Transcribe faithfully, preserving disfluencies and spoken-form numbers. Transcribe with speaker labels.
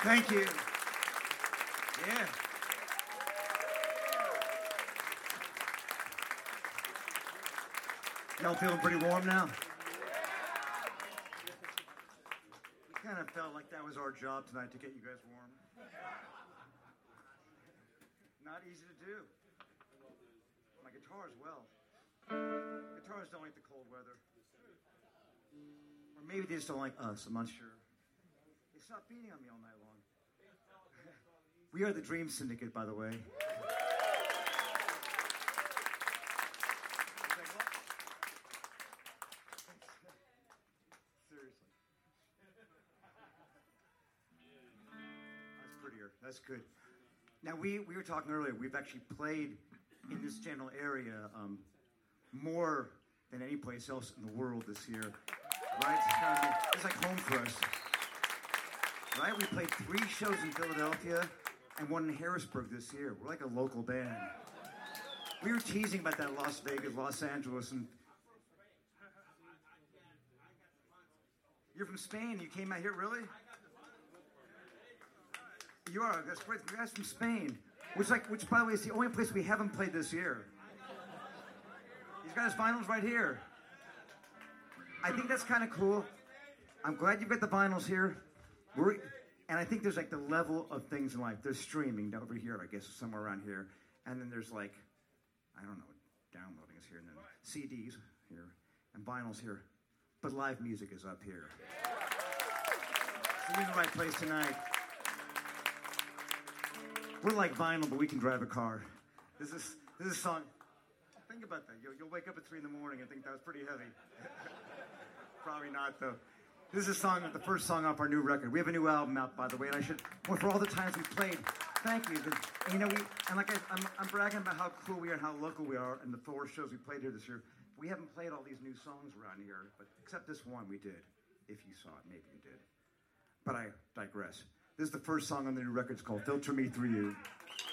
Speaker 1: Thank you. Yeah. Y'all feeling pretty warm now? We kind of felt like that was our job tonight to get you guys warm. Not easy to do. My guitar as well. Guitars don't like the cold weather. Or maybe they just don't like us, I'm not sure. They stopped beating on me all night long. We are the Dream Syndicate, by the way. Seriously. That's prettier. That's good. Now, we, we were talking earlier, we've actually played in this general area um, more than any place else in the world this year. Right? It's, kind of, it's like home for us. Right? We played three shows in Philadelphia and one in Harrisburg this year. We're like a local band. We were teasing about that Las Vegas, Los Angeles, and you're from Spain. You came out here, really? You are. That's great. You guys from Spain, which, like, which, by the way, is the only place we haven't played this year. He's got his vinyls right here. I think that's kind of cool. I'm glad you've got the vinyls here. We're, and I think there's like the level of things in life. There's streaming over here, I guess, somewhere around here. And then there's like, I don't know, downloading is here. And then C Ds here. And vinyls here. But live music is up here. So you're in the right place tonight. We're like vinyl, but we can drive a car. This is this is a song. Think about that. You'll, you'll wake up at three in the morning and think that was pretty heavy. Probably not, though. This is a song, the first song off our new record. We have a new album out, by the way, and I should, well, for all the times we played, thank you. And, you know, we, and like I, I'm, I'm bragging about how cool we are and how local we are and the four shows we played here this year. We haven't played all these new songs around here, but except this one we did. If you saw it, maybe you did. But I digress. This is the first song on the new record. It's called Filter Me Through You.